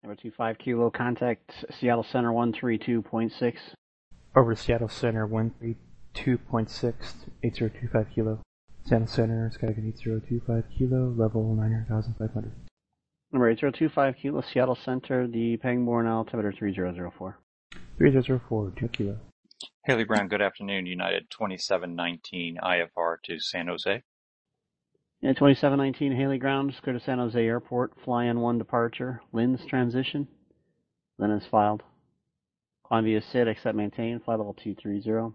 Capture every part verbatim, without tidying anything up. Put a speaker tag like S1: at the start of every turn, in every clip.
S1: Number two five kilo, contact Seattle Center one three two point six.
S2: Over to Seattle Center one three two point six, eight zero two five kilo. Seattle Center, Skygun eight zero two five kilo, level nine thousand five hundred.
S1: Number eight zero two five kilo, Seattle Center, the Pangborn altimeter three zero zero four.
S2: three zero zero four, two kilo.
S3: Haley Brown, good afternoon. United twenty-seven nineteen I F R to San Jose.
S1: Yeah, twenty-seven nineteen Haley Ground, go to San Jose Airport, fly in one departure, Lynn's transition, then is filed. Climb via S I D, accept maintain, flight level two three zero.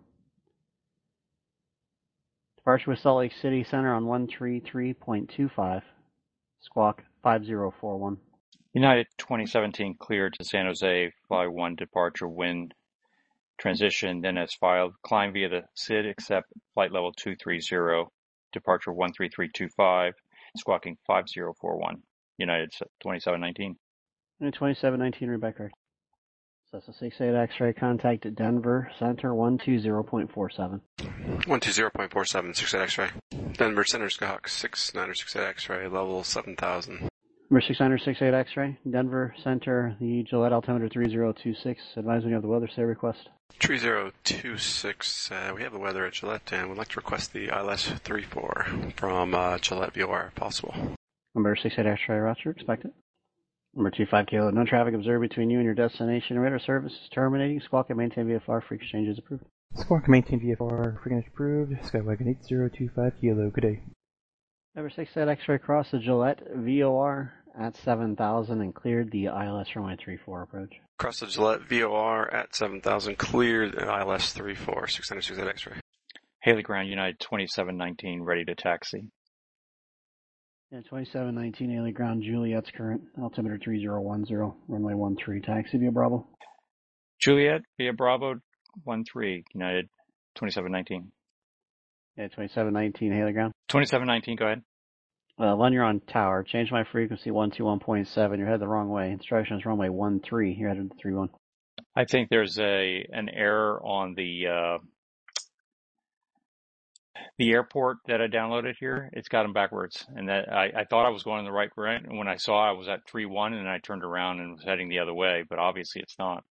S1: Departure with Salt Lake City Center on one three three point two five, squawk five zero four one.
S3: United twenty seventeen cleared to San Jose, fly one departure, wind transition, then as filed. Climb via the S I D, accept flight level two three zero, departure one three three two five, squawking five zero four one. United twenty-seven nineteen.
S1: United twenty-seven nineteen, Rebecca. Cessna six eight X-ray, contact Denver Center one two zero point four seven.
S4: one two zero point four seven, six eight X-ray. Denver Center Skyhawk six nine six eight X-ray, level seven thousand.
S1: Number six nine six eight X-ray, Denver Center, the Gillette altimeter three zero two six. Advise when you have the weather, say request.
S4: three zero two six, uh, we have the weather at Gillette, and would like to request the I L S three four from uh, Gillette V O R if possible.
S1: Number six eight X-ray, roger, expect it. Number two five kilo, no traffic observed between you and your destination. Radar service is terminating. Squawk and maintain V F R, freak exchange is approved.
S2: Squawk and maintain V F R, frequency approved. Skywagon eight zero two five kilo, good day.
S1: Number six eight X-ray, cross the Gillette V O R at seven thousand and cleared the I L S runway three four approach.
S4: Cross the Gillette V O R at seven thousand, cleared I L S three four, six nine six eight X-ray.
S3: Haley Ground, United twenty-seven nineteen, ready to taxi.
S1: Yeah, twenty-seven nineteen Haley Ground, Juliet's current, altimeter three zero one zero, runway one three, taxi via Bravo.
S3: Juliet via Bravo one three, United twenty-seven nineteen.
S1: Yeah, twenty-seven nineteen Haley Ground.
S3: twenty-seven nineteen, go ahead.
S1: Uh, Len, you're on tower. Change my frequency one two one point seven. You're headed the wrong way. Instructions runway one three. You're headed to three one.
S3: I think there's a an error on the uh, the airport that I downloaded here. It's got them backwards, and that I, I thought I was going in the right direction. And when I saw I was at three one, and I turned around and was heading the other way, but obviously it's not.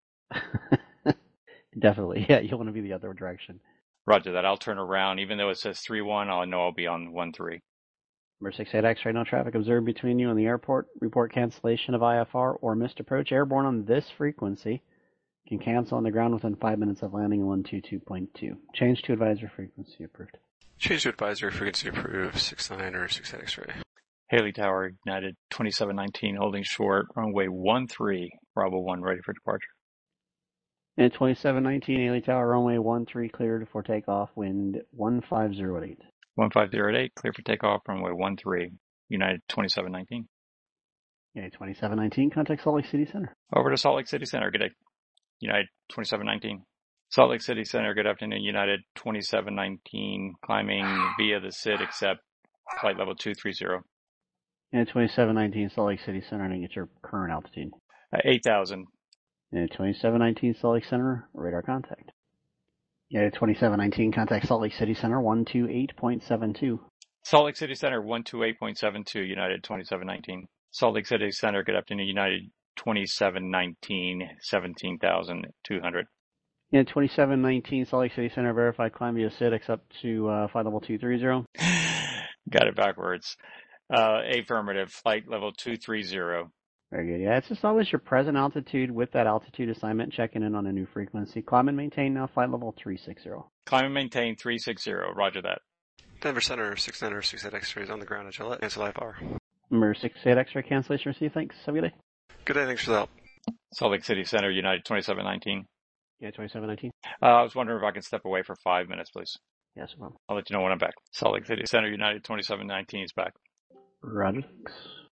S1: Definitely, yeah. You want to be the other direction.
S3: Roger that. I'll turn around, even though it says three one. I'll know I'll be on one three.
S1: Number six eight X-ray, no traffic observed between you and the airport. Report cancellation of I F R or missed approach. Airborne on this frequency can cancel on the ground within five minutes of landing one two two point two. Change to advisory frequency approved.
S4: Change to advisory frequency approved, six nine or six eight X-ray.
S3: Haley Tower, United twenty-seven nineteen, holding short, runway one three, Bravo one, ready for departure.
S1: And twenty-seven nineteen Haley Tower, runway one three, cleared for takeoff, wind one five zero eight.
S3: one five zero eight, clear for takeoff, runway one three, United twenty-seven nineteen.
S1: Yeah, twenty-seven nineteen, contact Salt Lake City Center.
S3: Over to Salt Lake City Center, good day. United twenty-seven nineteen. Salt Lake City Center, good afternoon. United twenty-seven nineteen, climbing via the S I D, accept flight level two three zero.
S1: Yeah, twenty-seven nineteen Salt Lake City Center, and get your current altitude.
S3: Uh, eight thousand.
S1: Yeah, twenty-seven nineteen Salt Lake Center, radar contact. Yeah, twenty-seven nineteen, contact Salt Lake City Center, one two eight point seven two.
S3: Salt Lake City Center, one two eight point seven two, United twenty-seven nineteen. Salt Lake City Center, good afternoon. United twenty-seven nineteen, seventeen thousand two hundred.
S1: Yeah, twenty-seven nineteen Salt Lake City Center, verified climb via S I D, accept to uh, flight level two three zero.
S3: Got it backwards. Uh, affirmative, flight level two three zero.
S1: Very good. Yeah, it's just always your present altitude with that altitude assignment, checking in on a new frequency. Climb and maintain now, flight level three six zero.
S3: Climb and maintain three six zero. Roger that.
S4: Denver Center, six nine or six eight X-rays on the ground at Gillette. Cancel I F R.
S1: Number six eight X-ray cancellation received. Thanks. Have a good day.
S4: Good day. Thanks for the help.
S3: Salt Lake City Center, United twenty-seven nineteen.
S1: Yeah, twenty-seven nineteen.
S3: Uh, I was wondering if I can step away for five minutes, please.
S1: Yes, no problem.
S3: I'll let you know when I'm back. Salt Lake City Center, United twenty-seven nineteen is back.
S1: Roger.